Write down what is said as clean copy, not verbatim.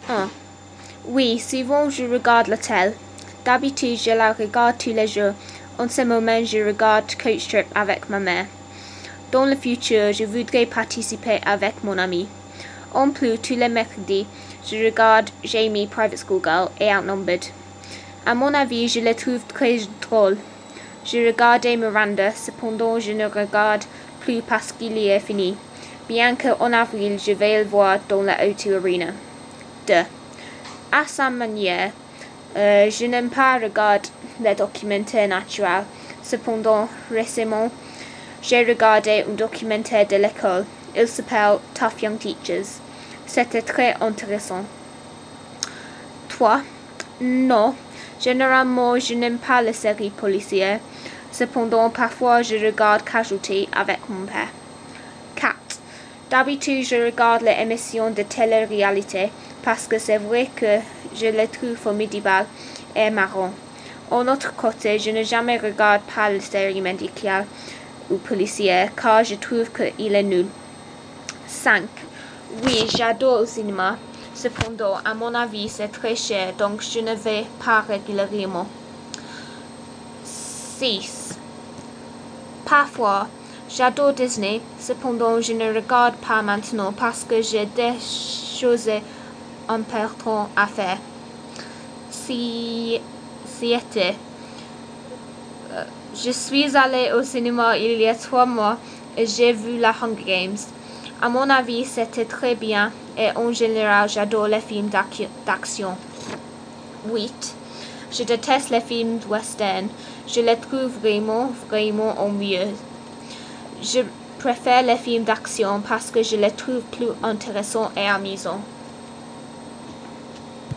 1. Oui, souvent je regarde la télé. D'habitude, je la regarde tous les jours. En ce moment, je regarde Coach Trip avec ma mère. Dans le futur, je voudrais participer avec mon ami. En plus, tous les mercredis, je regarde Jamie Private School Girl et Outnumbered. À mon avis, je le trouve très drôle. Je regardais Miranda, cependant je ne regarde plus parce qu'il est fini. Bien qu'en avril, je vais le voir dans la O2 Arena. 2. À sa manière, je n'aime pas regarder les documentaires naturels. Cependant, récemment, j'ai regardé un documentaire de l'école. Il s'appelle Tough Young Teachers. C'était très intéressant. 3. Non, généralement, je n'aime pas les séries policières. Cependant, parfois, je regarde Casualty avec mon père. 4. D'habitude, je regarde les émissions de télé-réalité parce que c'est vrai que je les trouve formidables et marrants. En autre côté, je ne jamais regarde pas les séries médicales ou policières car je trouve qu'il est nul. 5. Oui, j'adore le cinéma. Cependant, à mon avis, c'est très cher, donc je ne vais pas régulièrement. 6. Parfois, j'adore Disney, cependant je ne regarde pas maintenant parce que j'ai des choses importantes à faire. 7. Je suis allée au cinéma il y a 3 mois et j'ai vu la Hunger Games. À mon avis, c'était très bien et en général, j'adore les films d'action. 8. Je déteste les films western. Je les trouve vraiment ennuyeux. Je préfère les films d'action parce que je les trouve plus intéressants et amusants.